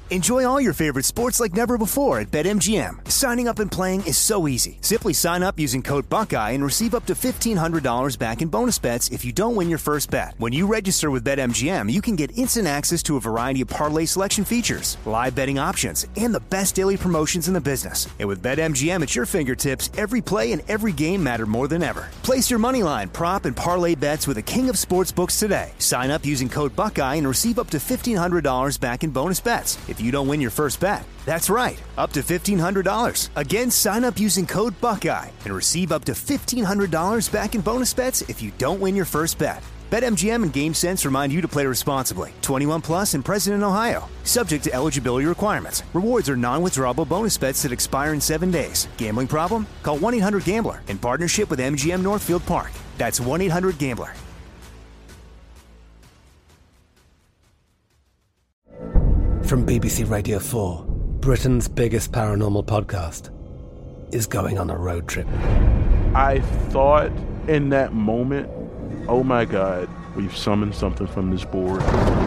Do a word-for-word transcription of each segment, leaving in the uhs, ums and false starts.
Enjoy all your favorite sports like never before at BetMGM. Signing up and playing is so easy. Simply sign up using code Buckeye and receive up to fifteen hundred dollars back in bonus bets if you don't win your first bet. When you register with BetMGM, you can get instant access to a variety of parlay selection features, live betting options, and the best daily promotions in the business. And with BetMGM at your fingertips, every play and every game matter more than ever. Place your moneyline, prop, and parlay bets with the king of sportsbooks today. Sign up using code Buckeye and receive up to fifteen hundred dollars back in bonus bets if you don't win your first bet. That's right, up to fifteen hundred dollars. Again, sign up using code Buckeye and receive up to fifteen hundred dollars back in bonus bets if you don't win your first bet. BetMGM and GameSense remind you to play responsibly. twenty-one plus and present in Ohio. Subject to eligibility requirements. Rewards are non-withdrawable bonus bets that expire in seven days. Gambling problem? Call one eight hundred gambler in partnership with M G M Northfield Park. That's one eight hundred gambler. From B B C Radio four, Britain's biggest paranormal podcast is going on a road trip. I thought in that moment, oh my God, we've summoned something from this board.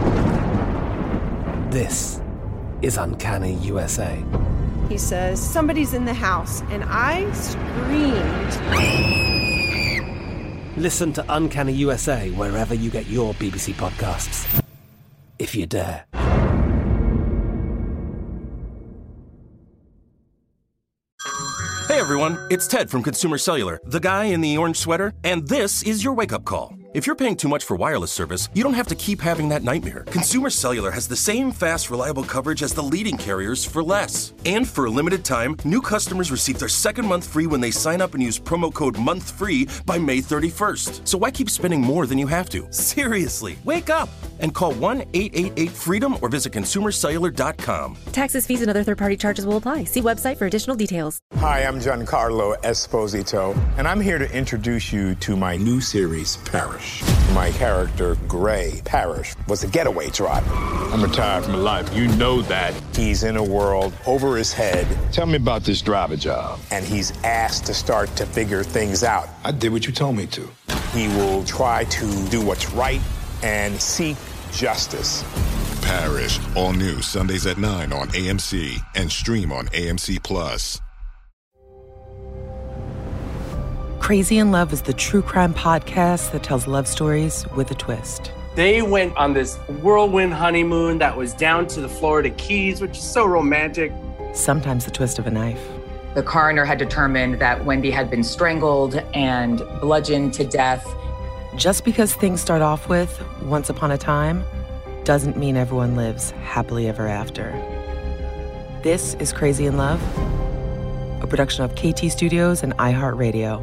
This is Uncanny U S A. He says, somebody's in the house, and I screamed. Listen to Uncanny U S A wherever you get your B B C podcasts, if you dare. Hey everyone, it's Ted from Consumer Cellular, the guy in the orange sweater, and this is your wake-up call. If you're paying too much for wireless service, you don't have to keep having that nightmare. Consumer Cellular has the same fast, reliable coverage as the leading carriers for less. And for a limited time, new customers receive their second month free when they sign up and use promo code MONTHFREE by May thirty-first. So why keep spending more than you have to? Seriously, wake up and call one eight eight eight FREEDOM or visit consumer cellular dot com. Taxes, fees, and other third-party charges will apply. See website for additional details. Hi, I'm Giancarlo Esposito, and I'm here to introduce you to my new series, Parrish. My character, Gray Parrish, was a getaway driver. I'm retired from life. You know that. He's in a world over his head. Tell me about this driver job. And he's asked to start to figure things out. I did what you told me to. He will try to do what's right and seek justice. Parrish, all new Sundays at nine on A M C and stream on A M C Plus. Crazy in Love is the true crime podcast that tells love stories with a twist. They went on this whirlwind honeymoon that was down to the Florida Keys, which is so romantic. Sometimes the twist of a knife. The coroner had determined that Wendy had been strangled and bludgeoned to death. Just because things start off with once upon a time doesn't mean everyone lives happily ever after. This is Crazy in Love, a production of K T Studios and iHeartRadio.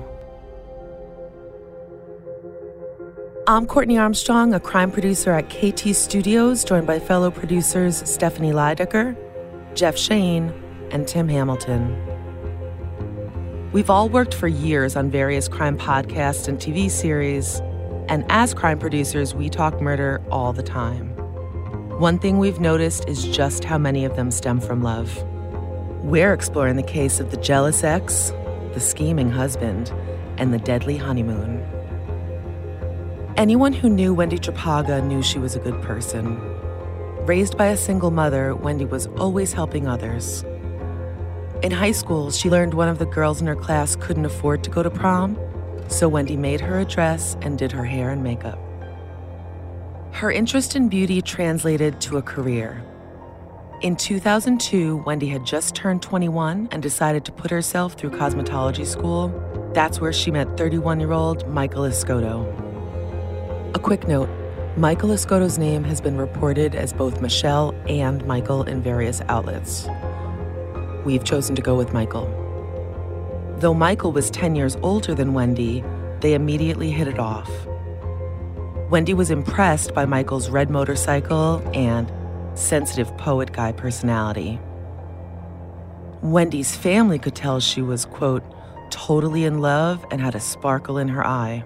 I'm Courtney Armstrong, a crime producer at K T Studios, joined by fellow producers Stephanie Leidecker, Jeff Shane, and Tim Hamilton. We've all worked for years on various crime podcasts and T V series, and as crime producers, we talk murder all the time. One thing we've noticed is just how many of them stem from love. We're exploring the case of the jealous ex, the scheming husband, and the deadly honeymoon. Anyone who knew Wendy Trapaga knew she was a good person. Raised by a single mother, Wendy was always helping others. In high school, she learned one of the girls in her class couldn't afford to go to prom, so Wendy made her a dress and did her hair and makeup. Her interest in beauty translated to a career. In two thousand two, Wendy had just turned twenty-one and decided to put herself through cosmetology school. That's where she met thirty-one-year-old Michael Escoto. A quick note, Michael Escoto's name has been reported as both Michelle and Michael in various outlets. We've chosen to go with Michael. Though Michael was ten years older than Wendy, they immediately hit it off. Wendy was impressed by Michael's red motorcycle and sensitive poet guy personality. Wendy's family could tell she was, quote, totally in love and had a sparkle in her eye.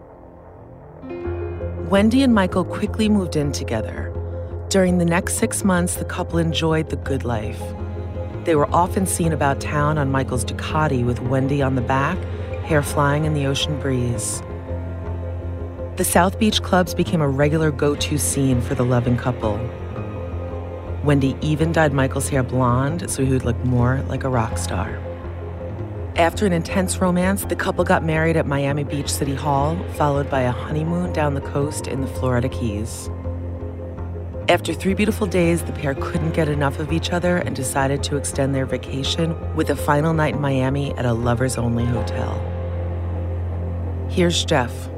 Wendy and Michael quickly moved in together. During the next six months, the couple enjoyed the good life. They were often seen about town on Michael's Ducati with Wendy on the back, hair flying in the ocean breeze. The South Beach clubs became a regular go-to scene for the loving couple. Wendy even dyed Michael's hair blonde so he would look more like a rock star. After an intense romance, the couple got married at Miami Beach City Hall, followed by a honeymoon down the coast in the Florida Keys. After three beautiful days, the pair couldn't get enough of each other and decided to extend their vacation with a final night in Miami at a lovers-only hotel. Here's Jeff.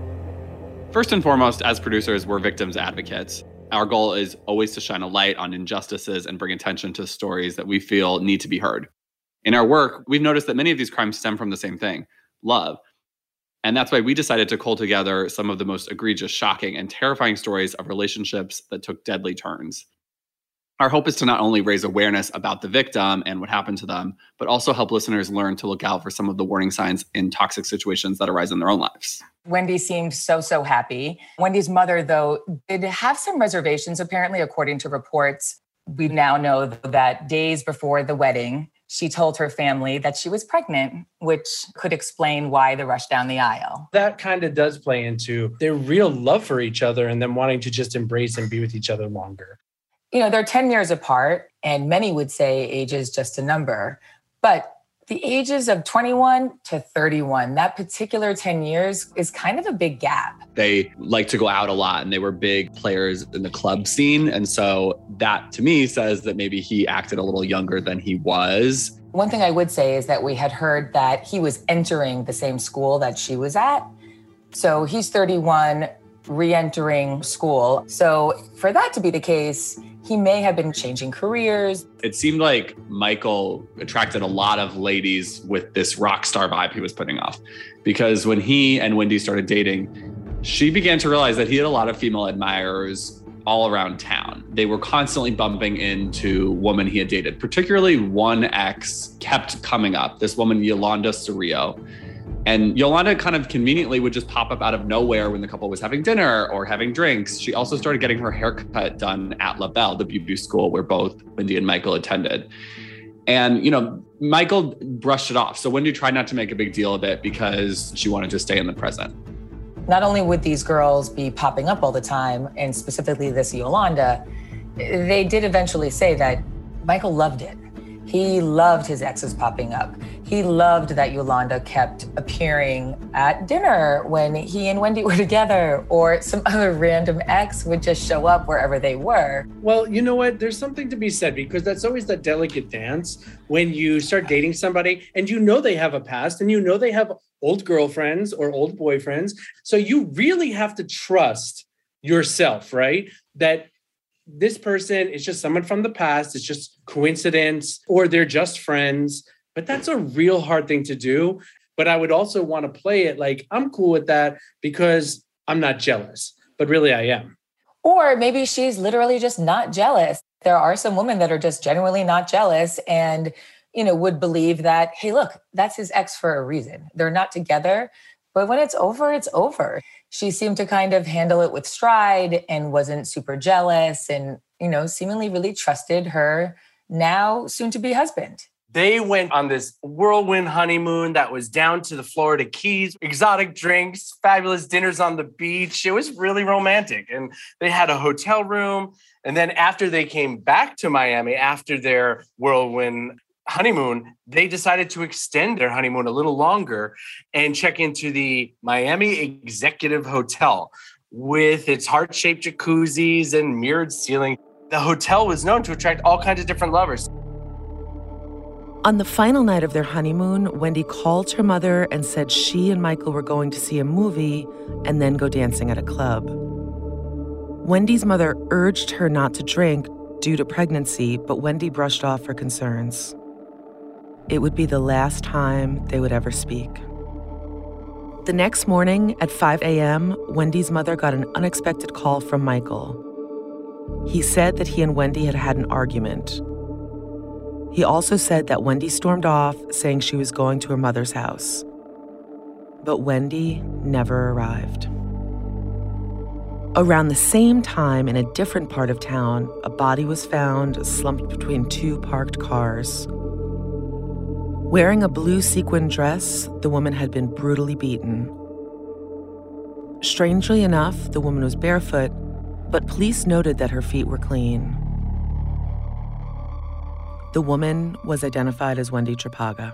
First and foremost, as producers, we're victims advocates. Our goal is always to shine a light on injustices and bring attention to stories that we feel need to be heard. In our work, we've noticed that many of these crimes stem from the same thing, love. And that's why we decided to cull together some of the most egregious, shocking, and terrifying stories of relationships that took deadly turns. Our hope is to not only raise awareness about the victim and what happened to them, but also help listeners learn to look out for some of the warning signs in toxic situations that arise in their own lives. Wendy seemed so, so happy. Wendy's mother, though, did have some reservations, apparently, according to reports. We now know that days before the wedding, she told her family that she was pregnant, which could explain why the rush down the aisle. That kind of does play into their real love for each other and them wanting to just embrace and be with each other longer. You know, they're ten years apart, and many would say age is just a number. But the ages of twenty-one to thirty-one, that particular ten years is kind of a big gap. They like to go out a lot, and they were big players in the club scene. And so that, to me, says that maybe he acted a little younger than he was. One thing I would say is that we had heard that he was entering the same school that she was at. So he's thirty-one, re-entering school. So for that to be the case, he may have been changing careers. It seemed like Michael attracted a lot of ladies with this rock star vibe he was putting off. Because when he and Wendy started dating, she began to realize that he had a lot of female admirers all around town. They were constantly bumping into women he had dated. Particularly one ex kept coming up, this woman, Yolanda Cerrillo. And Yolanda kind of conveniently would just pop up out of nowhere when the couple was having dinner or having drinks. She also started getting her haircut done at La Belle, the beauty school where both Wendy and Michael attended. And, you know, Michael brushed it off. So Wendy tried not to make a big deal of it because she wanted to stay in the present. Not only would these girls be popping up all the time, and specifically this Yolanda, they did eventually say that Michael loved it. He loved his exes popping up. He loved that Yolanda kept appearing at dinner when he and Wendy were together, or some other random ex would just show up wherever they were. Well, you know what? There's something to be said, because that's always that delicate dance when you start dating somebody and you know they have a past and you know they have old girlfriends or old boyfriends. So you really have to trust yourself, right? That this person is just someone from the past. It's just coincidence, or they're just friends. But that's a real hard thing to do. But I would also want to play it like I'm cool with that because I'm not jealous, but really I am. Or maybe she's literally just not jealous. There are some women that are just genuinely not jealous and, you know, would believe that, hey, look, that's his ex for a reason. They're not together, but when it's over, it's over. She seemed to kind of handle it with stride and wasn't super jealous and, you know, seemingly really trusted her now soon-to-be husband. They went on this whirlwind honeymoon that was down to the Florida Keys, exotic drinks, fabulous dinners on the beach. It was really romantic. And they had a hotel room. And then after they came back to Miami, after their whirlwind honeymoon, they decided to extend their honeymoon a little longer and check into the Miami Executive Hotel with its heart-shaped jacuzzis and mirrored ceiling. The hotel was known to attract all kinds of different lovers. On the final night of their honeymoon, Wendy called her mother and said she and Michael were going to see a movie and then go dancing at a club. Wendy's mother urged her not to drink due to pregnancy, but Wendy brushed off her concerns. It would be the last time they would ever speak. The next morning at five a.m., Wendy's mother got an unexpected call from Michael. He said that he and Wendy had had an argument. He also said that Wendy stormed off, saying she was going to her mother's house. But Wendy never arrived. Around the same time, in a different part of town, a body was found slumped between two parked cars. Wearing a blue sequin dress, the woman had been brutally beaten. Strangely enough, the woman was barefoot, but police noted that her feet were clean. The woman was identified as Wendy Trapagha.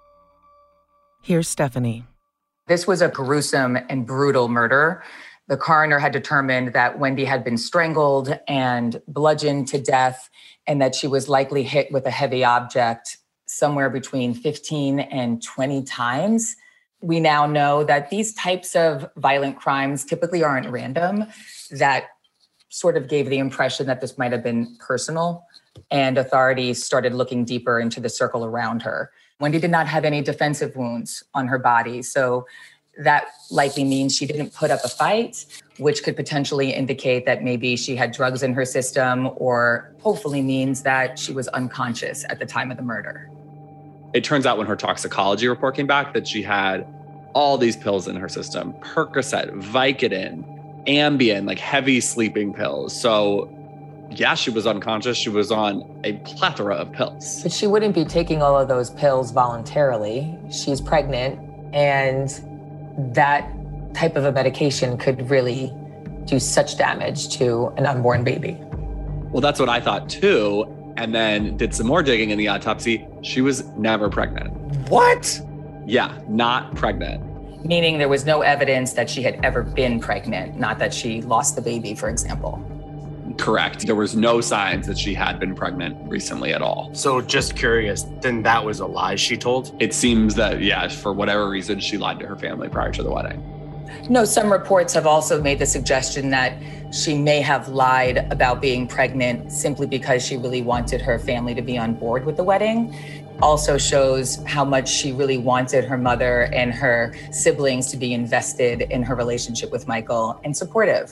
Here's Stephanie. This was a gruesome and brutal murder. The coroner had determined that Wendy had been strangled and bludgeoned to death, and that she was likely hit with a heavy object somewhere between fifteen and twenty times. We now know that these types of violent crimes typically aren't random. That sort of gave the impression that this might have been personal, and authorities started looking deeper into the circle around her. Wendy did not have any defensive wounds on her body, so that likely means she didn't put up a fight, which could potentially indicate that maybe she had drugs in her system, or hopefully means that she was unconscious at the time of the murder. It turns out when her toxicology report came back that she had all these pills in her system: Percocet, Vicodin, Ambien, like heavy sleeping pills. So yeah, she was unconscious. She was on a plethora of pills. But she wouldn't be taking all of those pills voluntarily. She's pregnant, and that type of a medication could really do such damage to an unborn baby. Well, that's what I thought too. And then did some more digging in the autopsy. She was never pregnant. What? Yeah, not pregnant. Meaning there was no evidence that she had ever been pregnant, not that she lost the baby, for example. Correct. There was no signs that she had been pregnant recently at all. So just curious, then that was a lie she told? It seems that, yeah, for whatever reason, she lied to her family prior to the wedding. No, some reports have also made the suggestion that she may have lied about being pregnant simply because she really wanted her family to be on board with the wedding. Also shows how much she really wanted her mother and her siblings to be invested in her relationship with Michael and supportive.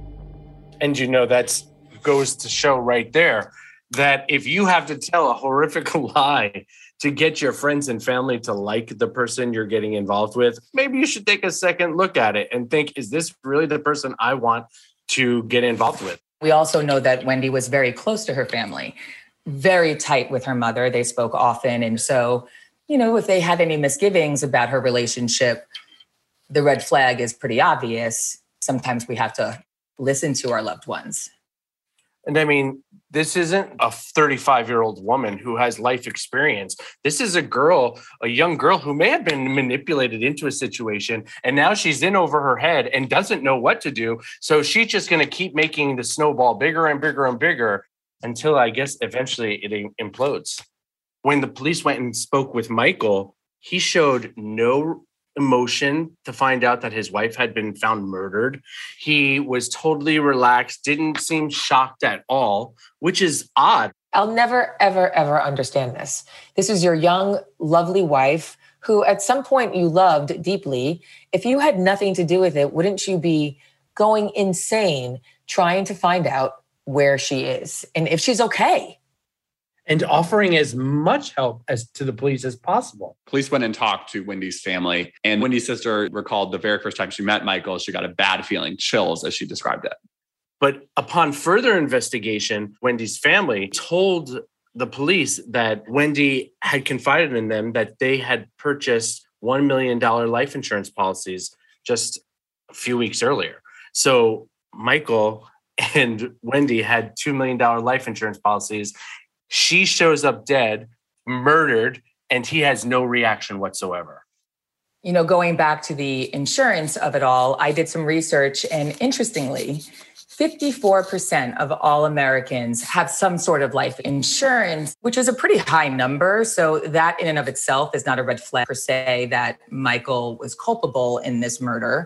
And you know, that's goes to show right there that if you have to tell a horrific lie to get your friends and family to like the person you're getting involved with, maybe you should take a second look at it and think, is this really the person I want to get involved with? We also know that Wendy was very close to her family, very tight with her mother. They spoke often. And so, you know, if they had any misgivings about her relationship, the red flag is pretty obvious. Sometimes we have to listen to our loved ones. And I mean, this isn't a thirty-five-year-old woman who has life experience. This is a girl, a young girl who may have been manipulated into a situation, and now she's in over her head and doesn't know what to do. So she's just going to keep making the snowball bigger and bigger and bigger until, I guess, eventually it implodes. When the police went and spoke with Michael, he showed no emotion to find out that his wife had been found murdered. He was totally relaxed, didn't seem shocked at all, which is odd. I'll never, ever, ever understand this. This is your young, lovely wife who at some point you loved deeply. If you had nothing to do with it, wouldn't you be going insane trying to find out where she is and if she's okay? And offering as much help as to the police as possible. Police went and talked to Wendy's family, and Wendy's sister recalled the very first time she met Michael, she got a bad feeling, chills, as she described it. But upon further investigation, Wendy's family told the police that Wendy had confided in them that they had purchased one million dollars life insurance policies just a few weeks earlier. So Michael and Wendy had two million dollars life insurance policies. She shows up dead, murdered, and he has no reaction whatsoever. You know, going back to the insurance of it all, I did some research, and interestingly, fifty-four percent of all Americans have some sort of life insurance, which is a pretty high number. So that in and of itself is not a red flag per se that Michael was culpable in this murder.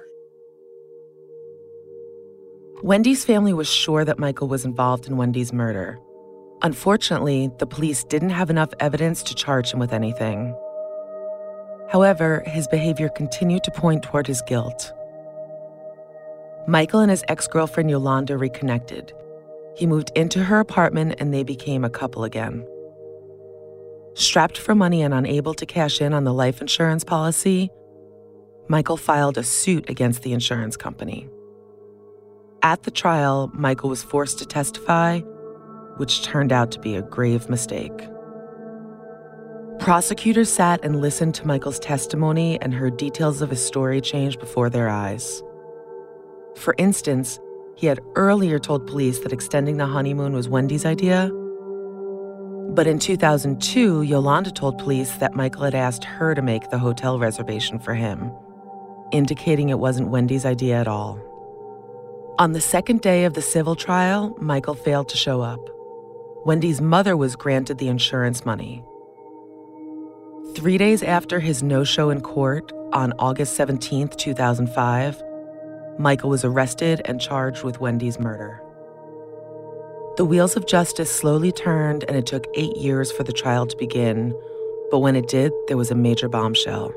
Wendy's family was sure that Michael was involved in Wendy's murder. Unfortunately, the police didn't have enough evidence to charge him with anything. However, his behavior continued to point toward his guilt. Michael and his ex-girlfriend Yolanda reconnected. He moved into her apartment and they became a couple again. Strapped for money and unable to cash in on the life insurance policy, Michael filed a suit against the insurance company. At the trial, Michael was forced to testify, which turned out to be a grave mistake. Prosecutors sat and listened to Michael's testimony and heard details of his story change before their eyes. For instance, he had earlier told police that extending the honeymoon was Wendy's idea. But in two thousand two, Yolanda told police that Michael had asked her to make the hotel reservation for him, indicating it wasn't Wendy's idea at all. On the second day of the civil trial, Michael failed to show up. Wendy's mother was granted the insurance money. Three days after his no-show in court, on August seventeenth, two thousand five, Michael was arrested and charged with Wendy's murder. The wheels of justice slowly turned, and it took eight years for the trial to begin, but when it did, there was a major bombshell.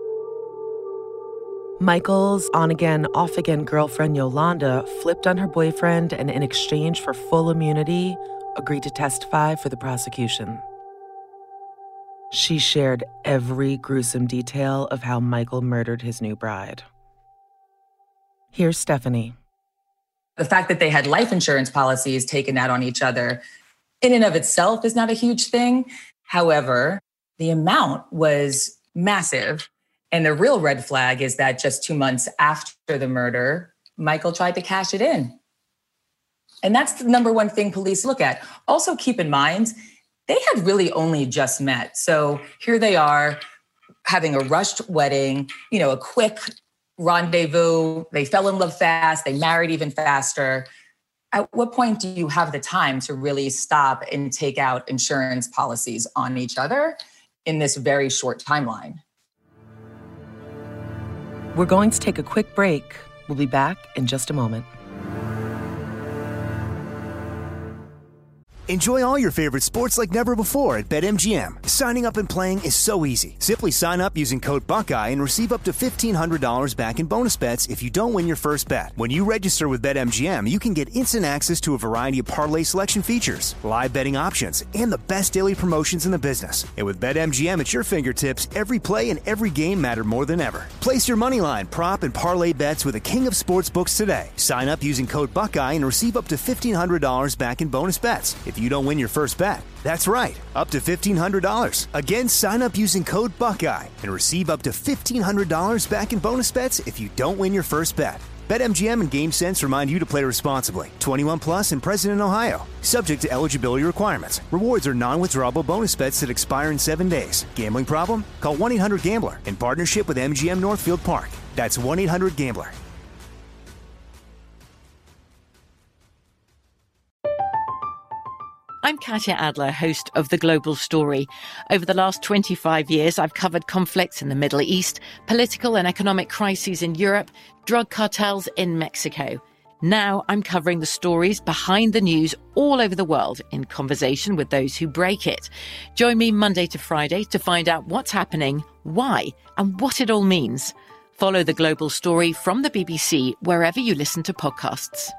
Michael's on-again, off-again girlfriend Yolanda flipped on her boyfriend and in exchange for full immunity, agreed to testify for the prosecution. She shared every gruesome detail of how Michael murdered his new bride. Here's Stephanie. The fact that they had life insurance policies taken out on each other in and of itself is not a huge thing. However, the amount was massive. And the real red flag is that just two months after the murder, Michael tried to cash it in. And that's the number one thing police look at. Also, keep in mind, they had really only just met. So here they are having a rushed wedding, you know, a quick rendezvous. They fell in love fast. They married even faster. At what point do you have the time to really stop and take out insurance policies on each other in this very short timeline? We're going to take a quick break. We'll be back in just a moment. Enjoy all your favorite sports like never before at BetMGM. Signing up and playing is so easy. Simply sign up using code Buckeye and receive up to fifteen hundred dollars back in bonus bets if you don't win your first bet. When you register with BetMGM, you can get instant access to a variety of parlay selection features, live betting options, and the best daily promotions in the business. And with BetMGM at your fingertips, every play and every game matter more than ever. Place your moneyline, prop, and parlay bets with the king of sportsbooks today. Sign up using code Buckeye and receive up to fifteen hundred dollars back in bonus bets if you don't win your first bet. That's right, up to fifteen hundred dollars. Again, sign up using code Buckeye and receive up to fifteen hundred dollars back in bonus bets if you don't win your first bet. BetMGM and GameSense remind you to play responsibly. twenty-one plus and present in Ohio. Subject to eligibility requirements. Rewards are non-withdrawable bonus bets that expire in seven days. Gambling problem? Call one eight hundred gambler in partnership with M G M Northfield Park. That's one eight hundred gambler. I'm Katya Adler, host of The Global Story. Over the last twenty-five years, I've covered conflicts in the Middle East, political and economic crises in Europe, drug cartels in Mexico. Now I'm covering the stories behind the news all over the world in conversation with those who break it. Join me Monday to Friday to find out what's happening, why, and what it all means. Follow The Global Story from the B B C wherever you listen to podcasts.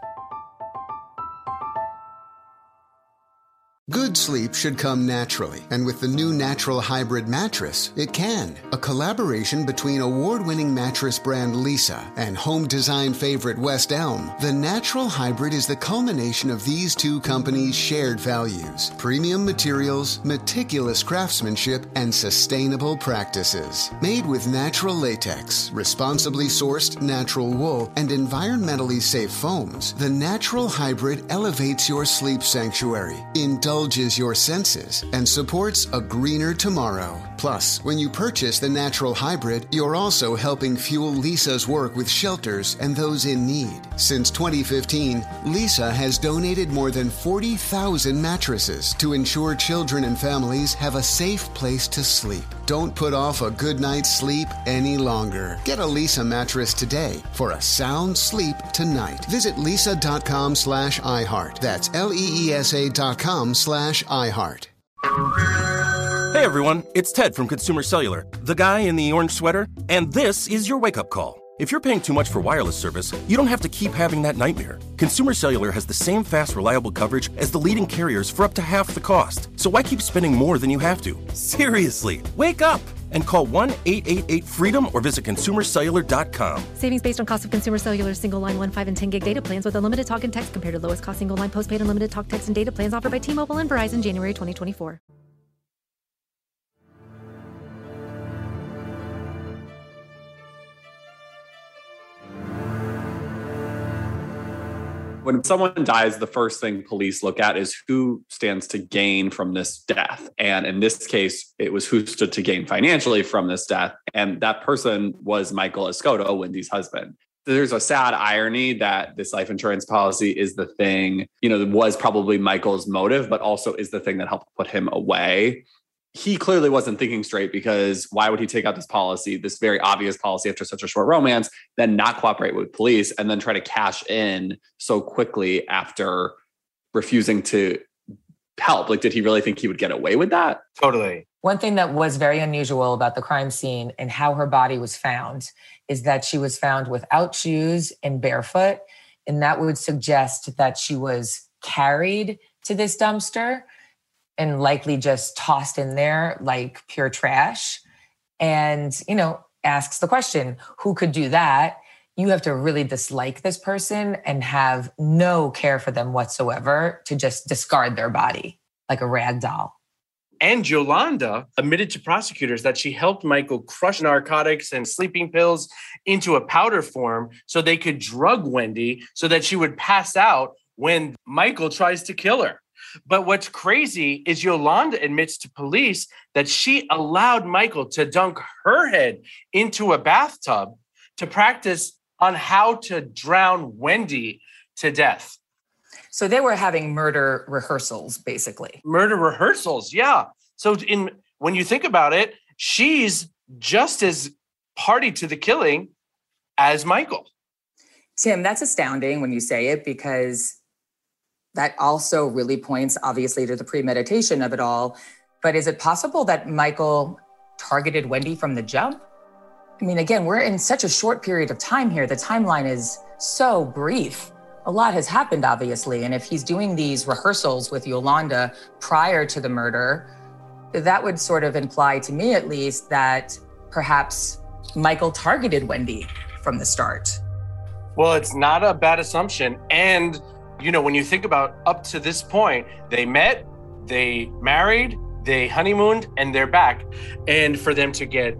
Good sleep should come naturally, and with the new Natural Hybrid mattress, it can. A collaboration between award-winning mattress brand Leesa and home design favorite West Elm, the Natural Hybrid is the culmination of these two companies' shared values: premium materials, meticulous craftsmanship, and sustainable practices. Made with natural latex, responsibly sourced natural wool, and environmentally safe foams, the Natural Hybrid elevates your sleep sanctuary, indulges your senses, and supports a greener tomorrow. Plus, when you purchase the Natural Hybrid, you're also helping fuel Leesa's work with shelters and those in need. Since twenty fifteen, Leesa has donated more than forty thousand mattresses to ensure children and families have a safe place to sleep. Don't put off a good night's sleep any longer. Get a Leesa mattress today for a sound sleep tonight. Visit leesa.com slash iHeart. That's L-E-E-S-A dot com slash iHeart. Hey everyone, it's Ted from Consumer Cellular, the guy in the orange sweater, and this is your wake-up call. If you're paying too much for wireless service, you don't have to keep having that nightmare. Consumer Cellular has the same fast, reliable coverage as the leading carriers for up to half the cost. So why keep spending more than you have to? Seriously, wake up and call one eight eight eight freedom or visit consumer cellular dot com. Savings based on cost of Consumer Cellular single line one, five, and ten gig data plans with unlimited talk and text compared to lowest cost single line postpaid unlimited talk, text, and data plans offered by T-Mobile and Verizon January twenty twenty-four. When someone dies, the first thing police look at is who stands to gain from this death. And in this case, it was who stood to gain financially from this death. And that person was Michael Escoto, Wendy's husband. There's a sad irony that this life insurance policy is the thing, you know, was probably Michael's motive, but also is the thing that helped put him away. He clearly wasn't thinking straight, because why would he take out this policy, this very obvious policy after such a short romance, then not cooperate with police and then try to cash in so quickly after refusing to help? Like, did he really think he would get away with that? Totally. One thing that was very unusual about the crime scene and how her body was found is that she was found without shoes and barefoot. And that would suggest that she was carried to this dumpster and likely just tossed in there like pure trash. And, you know, asks the question, who could do that? You have to really dislike this person and have no care for them whatsoever to just discard their body like a rag doll. And Yolanda admitted to prosecutors that she helped Michael crush narcotics and sleeping pills into a powder form so they could drug Wendy so that she would pass out when Michael tries to kill her. But what's crazy is Yolanda admits to police that she allowed Michael to dunk her head into a bathtub to practice on how to drown Wendy to death. So they were having murder rehearsals, basically. Murder rehearsals, yeah. So in when you think about it, she's just as party to the killing as Michael. Tim, that's astounding when you say it, because that also really points, obviously, to the premeditation of it all. But is it possible that Michael targeted Wendy from the jump? I mean, again, we're in such a short period of time here. The timeline is so brief. A lot has happened, obviously. And if he's doing these rehearsals with Yolanda prior to the murder, that would sort of imply to me, at least, that perhaps Michael targeted Wendy from the start. Well, it's not a bad assumption. And you know, when you think about up to this point, they met, they married, they honeymooned, and they're back. And for them to get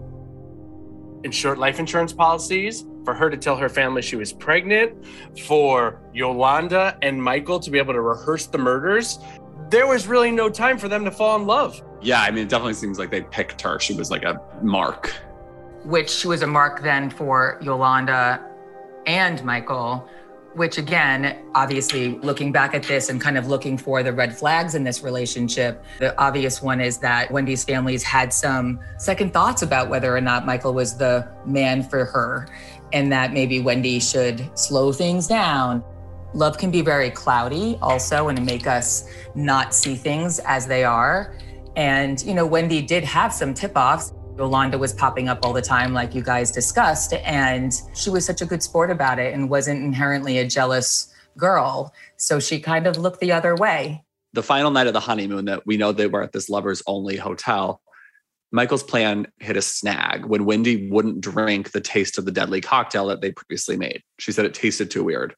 insured life insurance policies, for her to tell her family she was pregnant, for Yolanda and Michael to be able to rehearse the murders, there was really no time for them to fall in love. Yeah, I mean, it definitely seems like they picked her. She was like a mark. Which she was a mark then for Yolanda and Michael. Which again, obviously looking back at this and kind of looking for the red flags in this relationship, the obvious one is that Wendy's family's had some second thoughts about whether or not Michael was the man for her, and that maybe Wendy should slow things down. Love can be very cloudy also and make us not see things as they are. And, you know, Wendy did have some tip-offs. Yolanda was popping up all the time, like you guys discussed, and she was such a good sport about it and wasn't inherently a jealous girl. So she kind of looked the other way. The final night of the honeymoon that we know they were at this lovers only hotel, Michael's plan hit a snag when Wendy wouldn't drink the taste of the deadly cocktail that they previously made. She said it tasted too weird.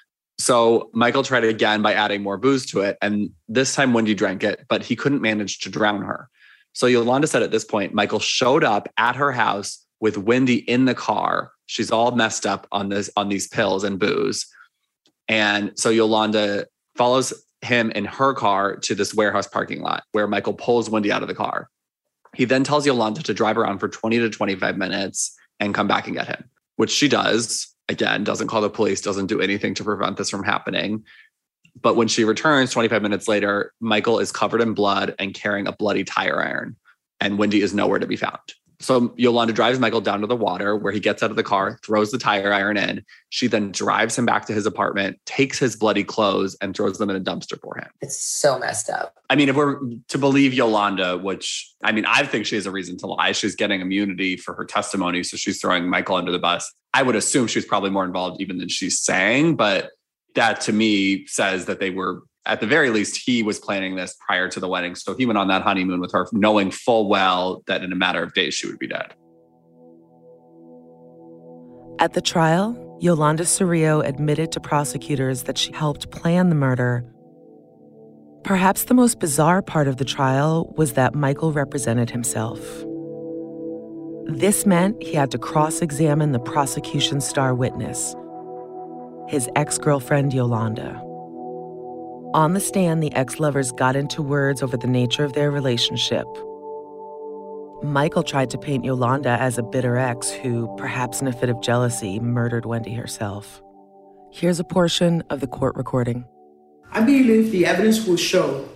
So Michael tried it again by adding more booze to it. And this time Wendy drank it, but he couldn't manage to drown her. So Yolanda said at this point, Michael showed up at her house with Wendy in the car. She's all messed up on this, on these pills and booze. And so Yolanda follows him in her car to this warehouse parking lot where Michael pulls Wendy out of the car. He then tells Yolanda to drive around for twenty to twenty-five minutes and come back and get him, which she does. Again, doesn't call the police, doesn't do anything to prevent this from happening. But when she returns twenty-five minutes later, Michael is covered in blood and carrying a bloody tire iron, and Wendy is nowhere to be found. So Yolanda drives Michael down to the water where he gets out of the car, throws the tire iron in. She then drives him back to his apartment, takes his bloody clothes and throws them in a dumpster for him. It's so messed up. I mean, if we're to believe Yolanda, which, I mean, I think she has a reason to lie. She's getting immunity for her testimony, so she's throwing Michael under the bus. I would assume she's probably more involved even than she's saying, but that to me says that they were, at the very least, he was planning this prior to the wedding. So he went on that honeymoon with her, knowing full well that in a matter of days, she would be dead. At the trial, Yolanda Cerrillo admitted to prosecutors that she helped plan the murder. Perhaps the most bizarre part of the trial was that Michael represented himself. This meant he had to cross-examine the prosecution's star witness. his ex-girlfriend Yolanda. On the stand, the ex-lovers got into words over the nature of their relationship. Michael tried to paint Yolanda as a bitter ex who, perhaps in a fit of jealousy, murdered Wendy herself. Here's a portion of the court recording. I believe the evidence will show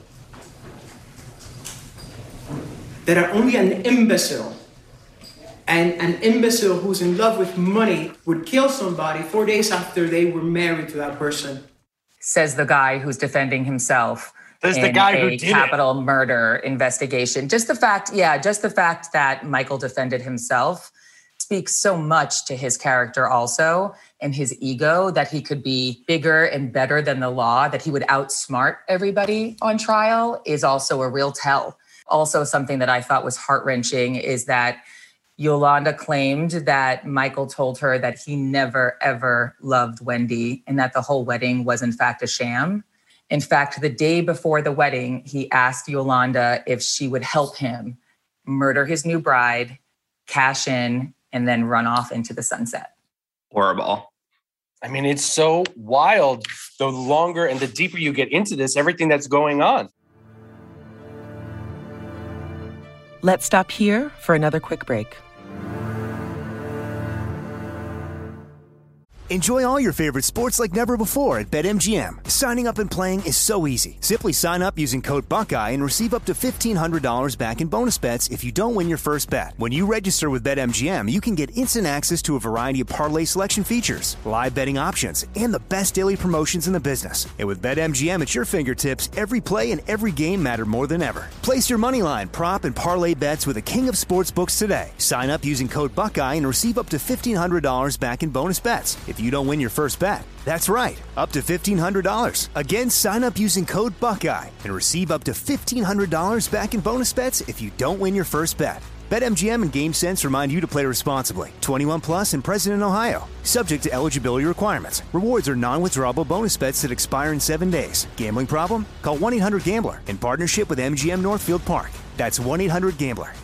that only an imbecile and an imbecile who's in love with money would kill somebody four days after they were married to that person. Says the guy who's defending himself. There's in the guy who a did capital it. murder investigation. Just the fact, yeah, just the fact that Michael defended himself speaks so much to his character also and his ego, that he could be bigger and better than the law, that he would outsmart everybody on trial, is also a real tell. Also, something that I thought was heart-wrenching is that Yolanda claimed that Michael told her that he never, ever loved Wendy and that the whole wedding was in fact a sham. In fact, the day before the wedding, he asked Yolanda if she would help him murder his new bride, cash in, and then run off into the sunset. Horrible. I mean, it's so wild. The longer and the deeper you get into this, everything that's going on. Let's stop here for another quick break. Enjoy all your favorite sports like never before at BetMGM. Signing up and playing is so easy. Simply sign up using code Buckeye and receive up to fifteen hundred dollars back in bonus bets if you don't win your first bet. When you register with BetMGM, you can get instant access to a variety of parlay selection features, live betting options, and the best daily promotions in the business. And with BetMGM at your fingertips, every play and every game matter more than ever. Place your moneyline, prop, and parlay bets with the king of sportsbooks today. Sign up using code Buckeye and receive up to fifteen hundred dollars back in bonus bets if you don't win your first bet. That's right, up to fifteen hundred dollars. Again, sign up using code Buckeye and receive up to fifteen hundred dollars back in bonus bets if you don't win your first bet. BetMGM and GameSense remind you to play responsibly. twenty-one plus and present in Ohio. Subject to eligibility requirements. Rewards are non-withdrawable bonus bets that expire in seven days. Gambling problem? Call one eight hundred gambler in partnership with M G M Northfield Park. That's one eight hundred gambler.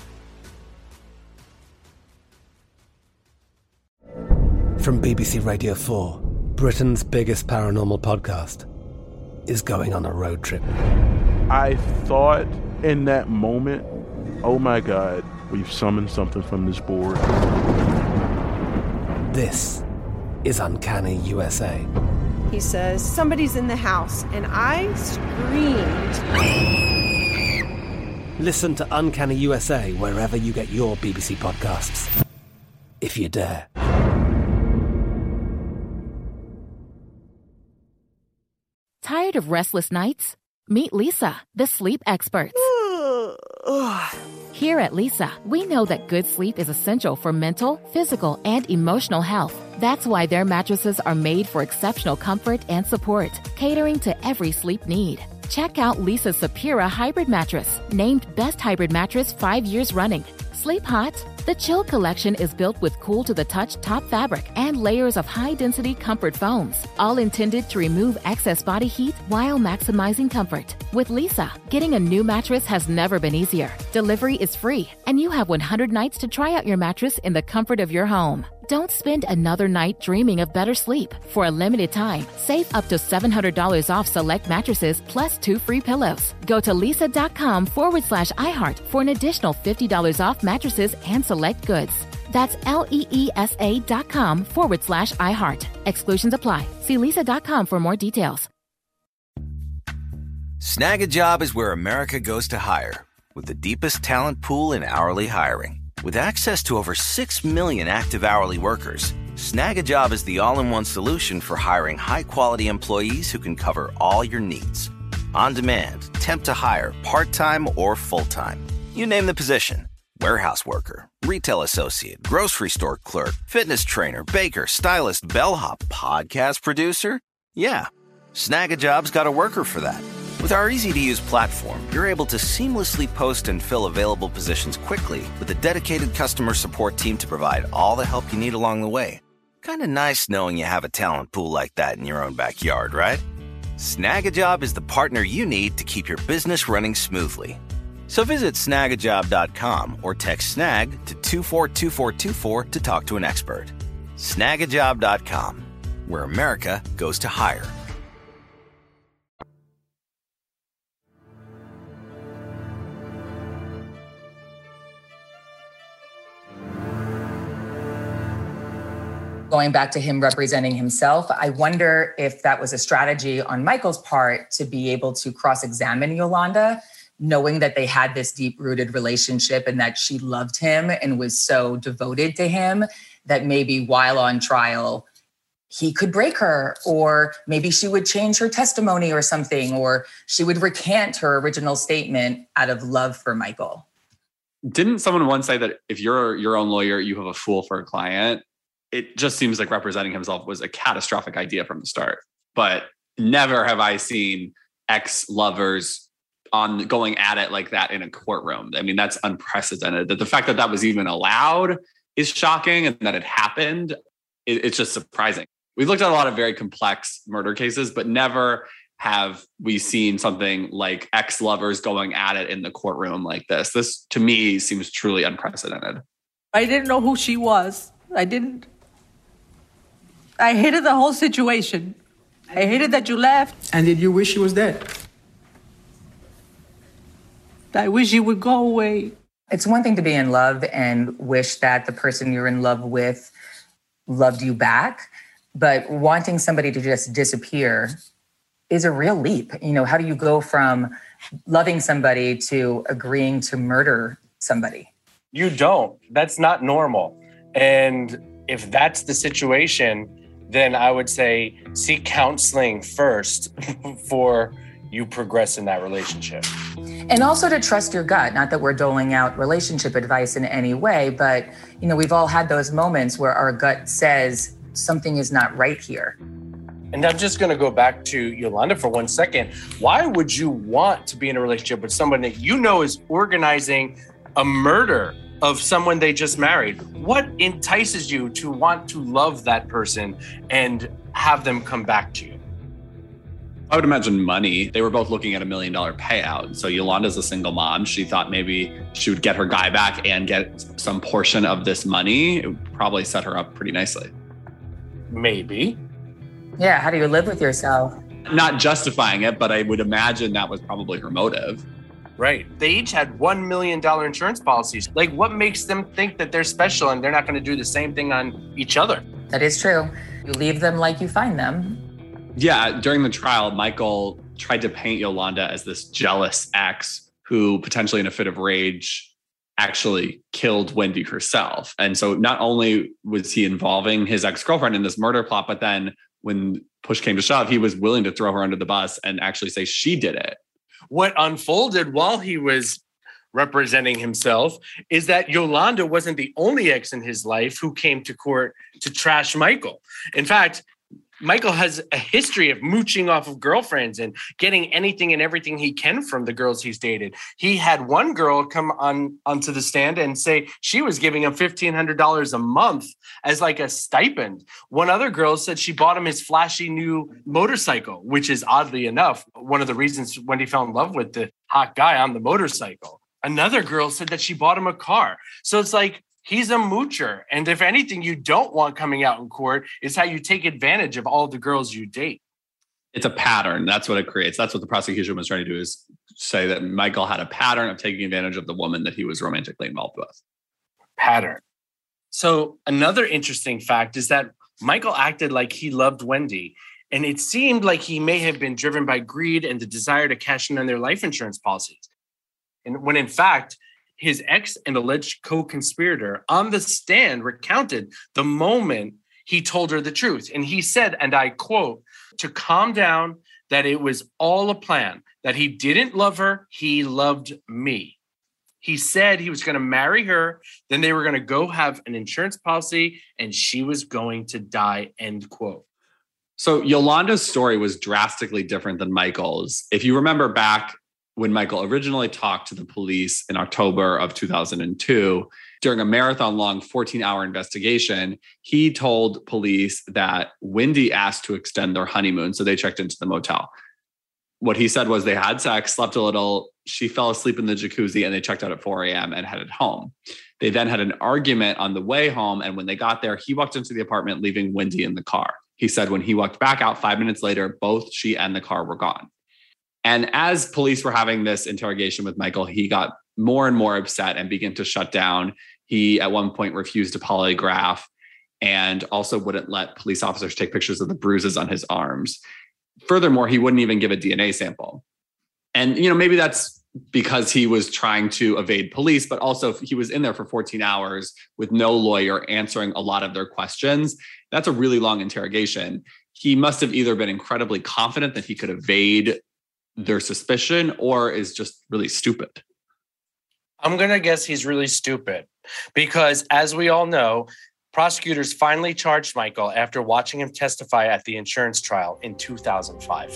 From B B C Radio four, Britain's biggest paranormal podcast is going on a road trip. I thought in that moment, oh my God, we've summoned something from this board. This is Uncanny U S A. He says, somebody's in the house, and I screamed. Listen to Uncanny U S A wherever you get your B B C podcasts, if you dare. Tired of restless nights? Meet Leesa, the sleep experts. Here at Leesa, we know that good sleep is essential for mental, physical, and emotional health. That's why their mattresses are made for exceptional comfort and support, catering to every sleep need. Check out Leesa's Sapira Hybrid Mattress, named Best Hybrid Mattress five years running. Sleep hot? The Chill Collection is built with cool-to-the-touch top fabric and layers of high-density comfort foams, all intended to remove excess body heat while maximizing comfort. With Leesa, getting a new mattress has never been easier. Delivery is free, and you have one hundred nights to try out your mattress in the comfort of your home. Don't spend another night dreaming of better sleep. For a limited time, save up to seven hundred dollars off select mattresses plus two free pillows. Go to leesa.com forward slash iHeart for an additional fifty dollars off mattresses and select goods. That's L-E-E-S-A dot com forward slash iHeart. Exclusions apply. See leesa.com for more details. Snag a Job is where America goes to hire, with the deepest talent pool in hourly hiring. With access to over six million active hourly workers, Snag a Job is the all-in-one solution for hiring high-quality employees who can cover all your needs. On demand, temp to hire, part-time or full-time. You name the position. Warehouse worker, retail associate, grocery store clerk, fitness trainer, baker, stylist, bellhop, podcast producer. Yeah, Snag a Job's got a worker for that. With our easy-to-use platform, you're able to seamlessly post and fill available positions quickly with a dedicated customer support team to provide all the help you need along the way. Kind of nice knowing you have a talent pool like that in your own backyard, right? Snag a Job is the partner you need to keep your business running smoothly. So visit snag a job dot com or text snag to two four two four two four to talk to an expert. snag a job dot com. where America goes to hire. Going back to him representing himself, I wonder if that was a strategy on Michael's part to be able to cross-examine Yolanda, knowing that they had this deep-rooted relationship and that she loved him and was so devoted to him that maybe while on trial, he could break her, or maybe she would change her testimony or something, or she would recant her original statement out of love for Michael. Didn't someone once say that if you're your own lawyer, you have a fool for a client? It just seems like representing himself was a catastrophic idea from the start. But never have I seen ex-lovers on going at it like that in a courtroom. I mean, that's unprecedented. That the fact that that was even allowed is shocking, and that it happened, it, it's just surprising. We've looked at a lot of very complex murder cases, but never have we seen something like ex-lovers going at it in the courtroom like this. This, to me, seems truly unprecedented. I didn't know who she was. I didn't. I hated the whole situation. I hated that you left. And did you wish she was dead? I wish you would go away. It's one thing to be in love and wish that the person you're in love with loved you back, but wanting somebody to just disappear is a real leap. You know, how do you go from loving somebody to agreeing to murder somebody? You don't. That's not normal. And if that's the situation, then I would say seek counseling first before you progress in that relationship. And also to trust your gut. Not that we're doling out relationship advice in any way, but you know, we've all had those moments where our gut says something is not right here. And I'm just going to go back to Yolanda for one second. Why would you want to be in a relationship with someone that you know is organizing a murder of someone they just married? What entices you to want to love that person and have them come back to you? I would imagine money. They were both looking at a million dollar payout. So Yolanda's a single mom. She thought maybe she would get her guy back and get some portion of this money. It would probably set her up pretty nicely. Maybe. Yeah, how do you live with yourself? Not justifying it, but I would imagine that was probably her motive. Right. They each had one million dollars insurance policies. Like, what makes them think that they're special and they're not going to do the same thing on each other? That is true. You leave them like you find them. Yeah, during the trial, Michael tried to paint Yolanda as this jealous ex who potentially in a fit of rage actually killed Wendy herself. And so not only was he involving his ex-girlfriend in this murder plot, but then when push came to shove, he was willing to throw her under the bus and actually say she did it. What unfolded while he was representing himself is that Yolanda wasn't the only ex in his life who came to court to trash Michael. In fact, Michael has a history of mooching off of girlfriends and getting anything and everything he can from the girls he's dated. He had one girl come on onto the stand and say she was giving him fifteen hundred dollars a month as like a stipend. One other girl said she bought him his flashy new motorcycle, which is oddly enough one of the reasons Wendy fell in love with the hot guy on the motorcycle. Another girl said that she bought him a car. So it's like, he's a moocher. And if anything you don't want coming out in court is how you take advantage of all the girls you date. It's a pattern. That's what it creates. That's what the prosecution was trying to do, is say that Michael had a pattern of taking advantage of the woman that he was romantically involved with. Pattern. So another interesting fact is that Michael acted like he loved Wendy. And it seemed like he may have been driven by greed and the desire to cash in on their life insurance policies. And when in fact, his ex and alleged co-conspirator on the stand recounted the moment he told her the truth. And he said, and I quote, to calm down, that it was all a plan, that he didn't love her, he loved me. He said he was going to marry her, then they were going to go have an insurance policy, and she was going to die, end quote. So Yolanda's story was drastically different than Michael's. If you remember back when Michael originally talked to the police in October of two thousand two, during a marathon-long fourteen-hour investigation, he told police that Wendy asked to extend their honeymoon, so they checked into the motel. What he said was they had sex, slept a little, she fell asleep in the jacuzzi, and they checked out at four a.m. and headed home. They then had an argument on the way home, and when they got there, he walked into the apartment, leaving Wendy in the car. He said when he walked back out five minutes later, both she and the car were gone. And as police were having this interrogation with Michael, he got more and more upset and began to shut down. He at one point refused a polygraph and also wouldn't let police officers take pictures of the bruises on his arms. Furthermore, he wouldn't even give a D N A sample. And, you know, maybe that's because he was trying to evade police, but also he was in there for fourteen hours with no lawyer answering a lot of their questions. That's a really long interrogation. He must have either been incredibly confident that he could evade their suspicion or is just really stupid. I'm going to guess he's really stupid because, as we all know, prosecutors finally charged Michael after watching him testify at the insurance trial in two thousand five.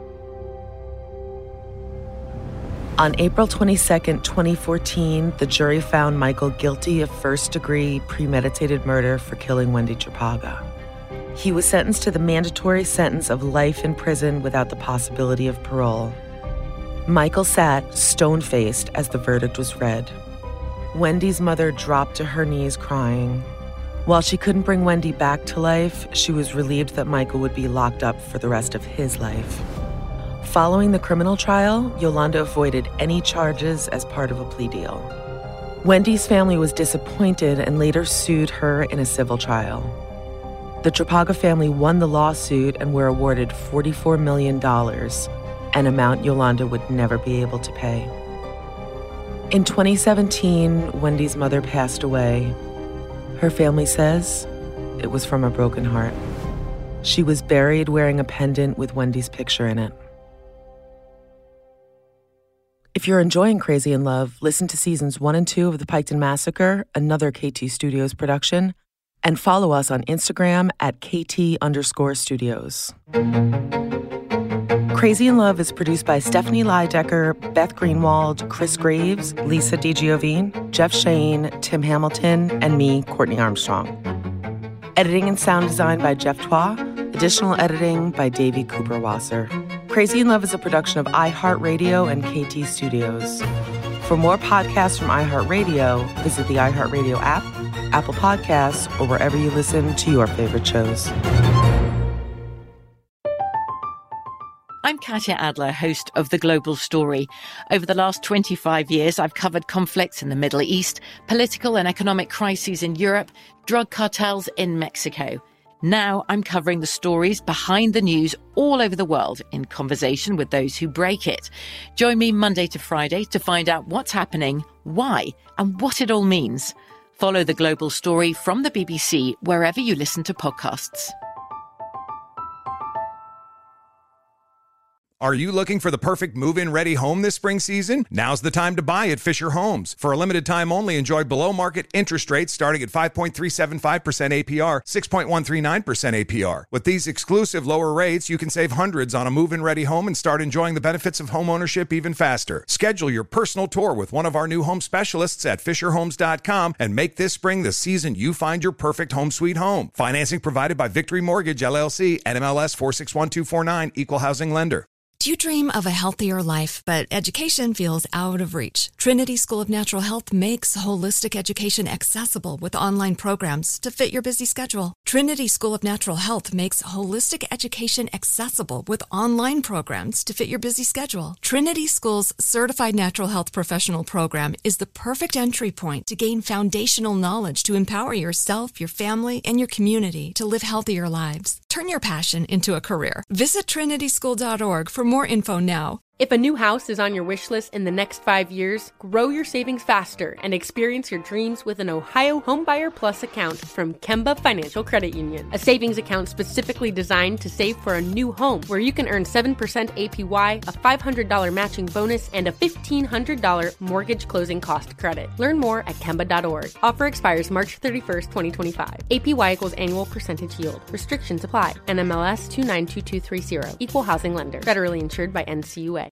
On April twenty-second, twenty fourteen, the jury found Michael guilty of first-degree premeditated murder for killing Wendy Trapagha. He was sentenced to the mandatory sentence of life in prison without the possibility of parole. Michael sat stone-faced as the verdict was read. Wendy's mother dropped to her knees crying. While she couldn't bring Wendy back to life, she was relieved that Michael would be locked up for the rest of his life. Following the criminal trial, Yolanda avoided any charges as part of a plea deal. Wendy's family was disappointed and later sued her in a civil trial. The Trapagha family won the lawsuit and were awarded forty-four million dollars, an amount Yolanda would never be able to pay. In twenty seventeen, Wendy's mother passed away. Her family says it was from a broken heart. She was buried wearing a pendant with Wendy's picture in it. If you're enjoying Crazy in Love, listen to seasons one and two of The Piketon Massacre, another K T Studios production, and follow us on Instagram at KT underscore studios. Crazy in Love is produced by Stephanie Lydecker, Beth Greenwald, Chris Graves, Lisa DiGiovine, Jeff Shane, Tim Hamilton, and me, Courtney Armstrong. Editing and sound design by Jeff Twa. Additional editing by Davey Cooper-Wasser. Crazy in Love is a production of iHeartRadio and K T Studios. For more podcasts from iHeartRadio, visit the iHeartRadio app, Apple Podcasts, or wherever you listen to your favorite shows. I'm Katya Adler, host of The Global Story. Over the last twenty-five years, I've covered conflicts in the Middle East, political and economic crises in Europe, drug cartels in Mexico. Now I'm covering the stories behind the news all over the world in conversation with those who break it. Join me Monday to Friday to find out what's happening, why, and what it all means. Follow The Global Story from the B B C wherever you listen to podcasts. Are you looking for the perfect move-in ready home this spring season? Now's the time to buy at Fisher Homes. For a limited time only, enjoy below-market interest rates starting at five point three seven five percent A P R, six point one three nine percent A P R. With these exclusive lower rates, you can save hundreds on a move-in ready home and start enjoying the benefits of home ownership even faster. Schedule your personal tour with one of our new home specialists at fisher homes dot com and make this spring the season you find your perfect home sweet home. Financing provided by Victory Mortgage, L L C, N M L S four six one two four nine, Equal Housing Lender. Do you dream of a healthier life, but education feels out of reach? Trinity School of Natural Health makes holistic education accessible with online programs to fit your busy schedule. Trinity School of Natural Health makes holistic education accessible with online programs to fit your busy schedule. Trinity School's Certified Natural Health Professional Program is the perfect entry point to gain foundational knowledge to empower yourself, your family, and your community to live healthier lives. Turn your passion into a career. Visit trinity school dot org for more info now. If a new house is on your wish list in the next five years, grow your savings faster and experience your dreams with an Ohio Homebuyer Plus account from Kemba Financial Credit Union. A savings account specifically designed to save for a new home where you can earn seven percent A P Y, a five hundred dollars matching bonus, and a fifteen hundred dollars mortgage closing cost credit. Learn more at kemba dot org. Offer expires March thirty-first, twenty twenty-five. A P Y equals annual percentage yield. Restrictions apply. N M L S two nine two two three zero. Equal housing lender. Federally insured by N C U A.